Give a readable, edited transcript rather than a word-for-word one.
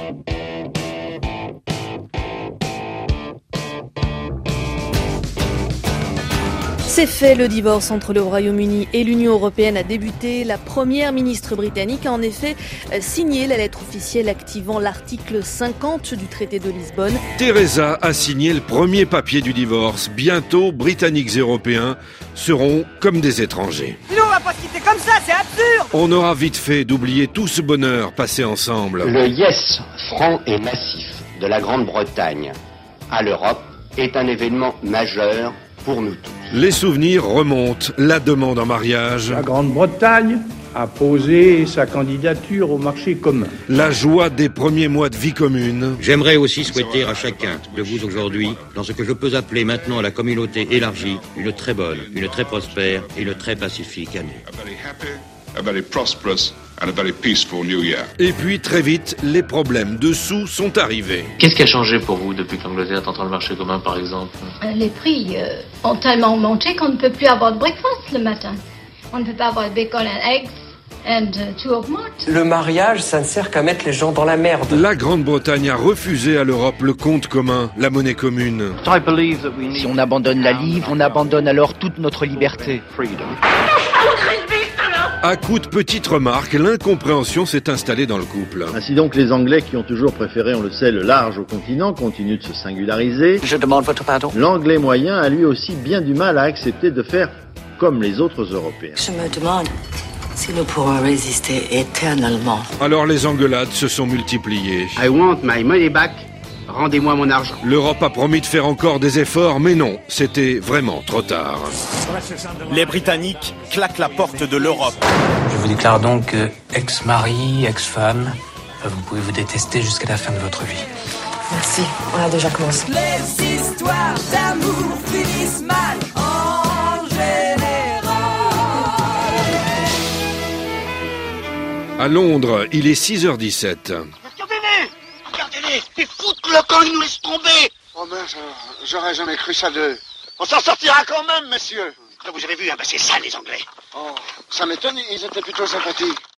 C'est fait, le divorce entre le Royaume-Uni et l'Union européenne a débuté. La première ministre britannique a en effet signé la lettre officielle activant l'article 50 du traité de Lisbonne. Theresa a signé le premier papier du divorce. Bientôt, Britanniques et Européens seront comme des étrangers. Nous, on va pas se quitter comme ça, c'est absurde! On aura vite fait d'oublier tout ce bonheur passé ensemble. Le yes franc et massif de la Grande-Bretagne à l'Europe est un événement majeur pour nous tous. Les souvenirs remontent, la demande en mariage. La Grande-Bretagne a posé sa candidature au marché commun. La joie des premiers mois de vie commune. J'aimerais aussi souhaiter à chacun de vous aujourd'hui, dans ce que je peux appeler maintenant la communauté élargie, une très bonne, une très prospère et une très pacifique année. A very prosperous and a very peaceful new year. Et puis très vite, les problèmes de sous sont arrivés. Qu'est-ce qui a changé pour vous depuis que l'Angleterre est entrée dans le marché commun, par exemple? Les prix ont tellement monté qu'on ne peut plus avoir de breakfast le matin. On ne peut pas avoir de bacon and eggs and two of malt. Le mariage, ça ne sert qu'à mettre les gens dans la merde. La Grande-Bretagne a refusé à l'Europe le compte commun, la monnaie commune. Si on abandonne la livre, on abandonne alors toute notre liberté. À coup de petites remarques, l'incompréhension s'est installée dans le couple. Ainsi donc, les Anglais, qui ont toujours préféré, on le sait, le large au continent, continuent de se singulariser. Je demande votre pardon. L'Anglais moyen a lui aussi bien du mal à accepter de faire comme les autres Européens. Je me demande si nous pourrons résister éternellement. Alors les engueulades se sont multipliées. I want my money back. Rendez-moi mon argent. L'Europe a promis de faire encore des efforts, mais non, c'était vraiment trop tard. Les Britanniques claquent la porte de l'Europe. Je vous déclare donc que ex-mari, ex-femme, vous pouvez vous détester jusqu'à la fin de votre vie. Merci, on a déjà commencé. Les histoires d'amour finissent mal en général. À Londres, il est 6h17. Regardez-les, ils foutent le camp, ils nous laissent tomber. Oh mince, j'aurais jamais cru ça d'eux. On s'en sortira quand même, monsieur. Vous avez vu, hein, c'est ça les Anglais. Oh, ça m'étonne, ils étaient plutôt sympathiques.